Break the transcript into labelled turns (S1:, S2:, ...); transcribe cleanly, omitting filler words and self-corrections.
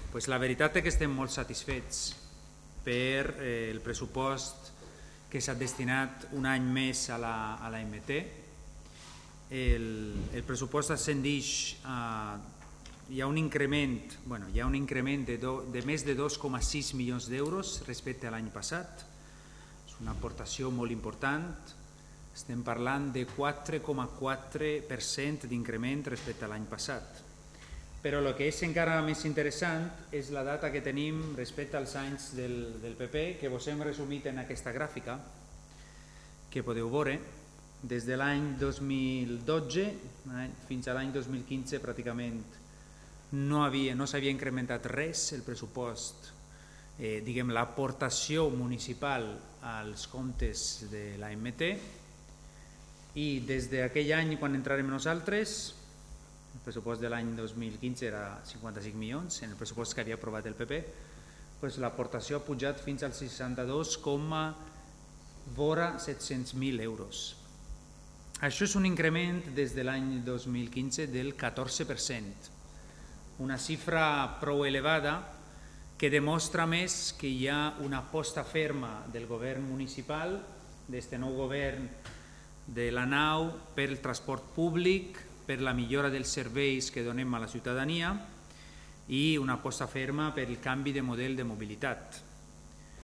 S1: Pues la veritat és que estem molt satisfets per el pressupost que s'ha destinat un any més a la MT. El pressupost ascendeix hi ha un increment de més de 2,6 milions d'euros respecte a l'any passat. És una aportació molt important. Estem parlant de 4,4% d'increment respecte a l'any passat. Però el que és encara més interessant és la data que tenim respecte als anys del PP, que vos hem resumit en aquesta gràfica, que podeu veure. Des de l'any 2012 fins a l'any 2015 pràcticament no s'havia incrementat res el pressupost, l'aportació municipal als comptes de l'AMT, i des d'aquell any, quan entrarem nosaltres, el pressupost de l'any 2015 era 55 milions, en el pressupost que havia aprovat el PP, l'aportació ha pujat fins als 62,700.000 euros. Això és un increment des de l'any 2015 del 14%, una xifra prou elevada que demostra més que hi ha una aposta ferma del govern municipal, d'aquest nou govern de la nau, per el transport públic, per la millora dels serveis que donem a la ciutadania i una aposta ferma per el canvi de model de mobilitat.